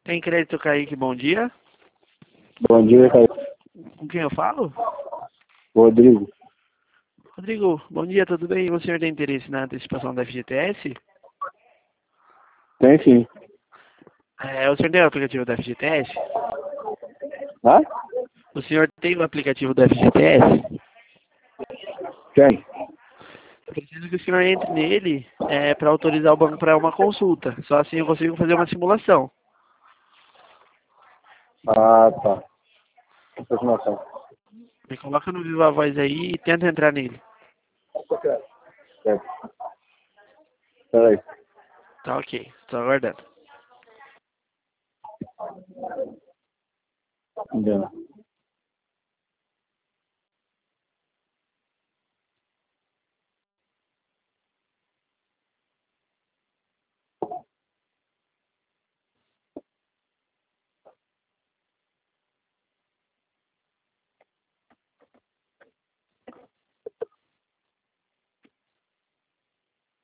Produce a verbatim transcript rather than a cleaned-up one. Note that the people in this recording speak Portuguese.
Tem crédito, Kaique, bom dia. Bom dia, Caio. Com quem eu falo? Rodrigo. Rodrigo, bom dia, tudo bem? O senhor tem interesse na antecipação da F G T S? Tem sim. É, o senhor tem o aplicativo da F G T S? Hã? O senhor tem o aplicativo da F G T S? Tem. Eu preciso que o senhor entre nele é, para autorizar o banco para uma consulta. Só assim eu consigo fazer uma simulação. Ah, tá. Informação. Me coloca no Viva Voz aí e tenta entrar nele. Certo. Peraí. Tá ok, estou aguardando. Entendeu?